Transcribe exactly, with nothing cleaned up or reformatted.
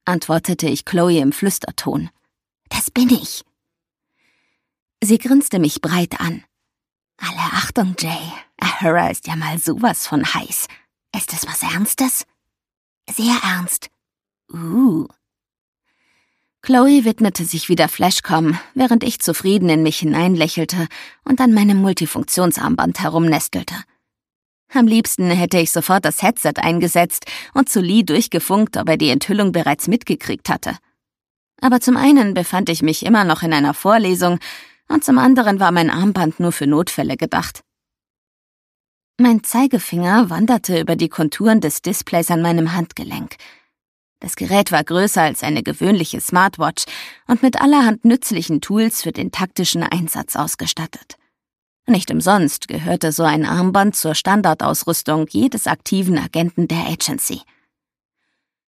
antwortete ich Chloe im Flüsterton. »Das bin ich.« Sie grinste mich breit an. »Alle Achtung, Jay. Ahura ist ja mal sowas von heiß. Ist es was Ernstes?« »Sehr ernst.« »Uh.« Chloe widmete sich wieder Flashcom, während ich zufrieden in mich hineinlächelte und an meinem Multifunktionsarmband herumnestelte. Am liebsten hätte ich sofort das Headset eingesetzt und zu Lee durchgefunkt, ob er die Enthüllung bereits mitgekriegt hatte. Aber zum einen befand ich mich immer noch in einer Vorlesung und zum anderen war mein Armband nur für Notfälle gedacht. Mein Zeigefinger wanderte über die Konturen des Displays an meinem Handgelenk. Das Gerät war größer als eine gewöhnliche Smartwatch und mit allerhand nützlichen Tools für den taktischen Einsatz ausgestattet. Nicht umsonst gehörte so ein Armband zur Standardausrüstung jedes aktiven Agenten der Agency.